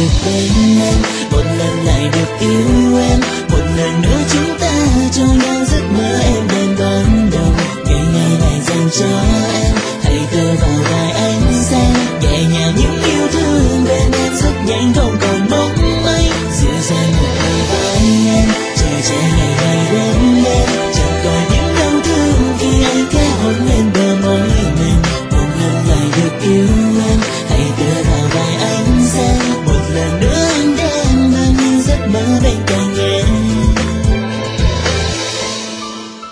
được bên em, một lần lại được yêu em, một lần nữa chúng ta cho nhau giấc mơ em đến đón đầu, ngày ngày này dành cho em.